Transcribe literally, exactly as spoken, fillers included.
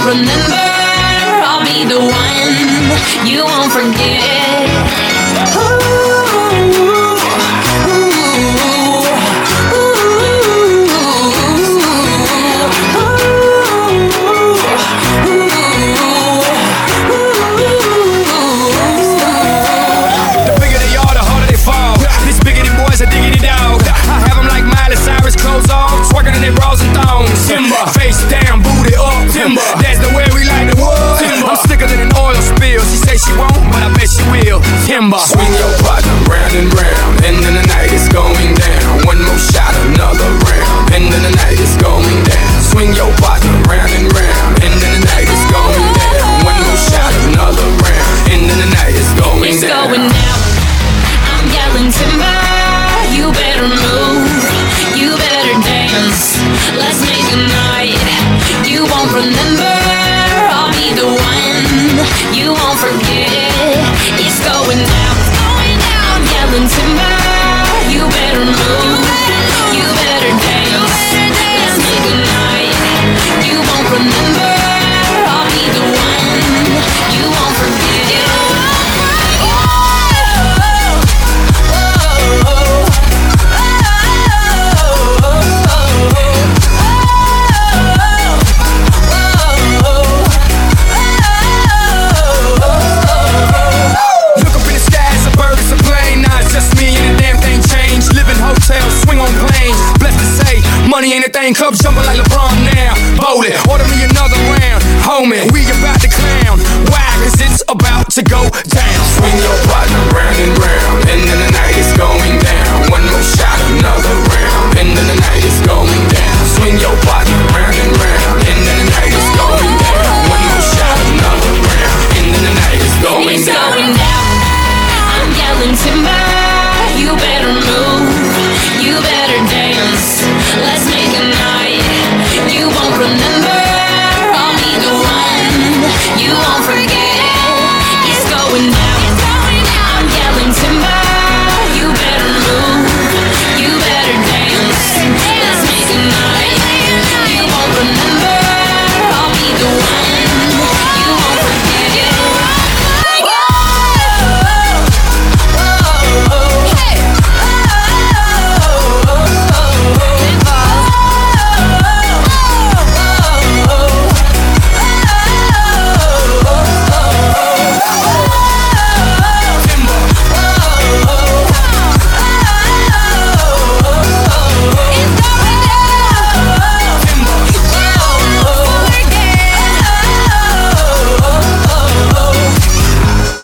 won't remember. I'll be the one you won't forget. Ooh. Clothes off, twerking in their bras and thongs. Timber, face down, booty up. Timber, that's the way we like the world. Timber, I'm sicker than an oil spill. She say she won't, but I bet she will. Timber, swing your partner round and round, and then the night is going down. One more shot, another round, and then the night is going down. Swing your partner round and round, and then the night is going down. One more shot, another round, and then the night is going it's down. It's going down. I'm yelling timber, you better move. You better dance, let's make a night you won't remember. I'll be the one you won't forget. It's going down, it's going down. I'm yelling timber, you better move. You better dance, let's make a night you won't remember. I'll be the one you won't forget. Money ain't a thing, clubs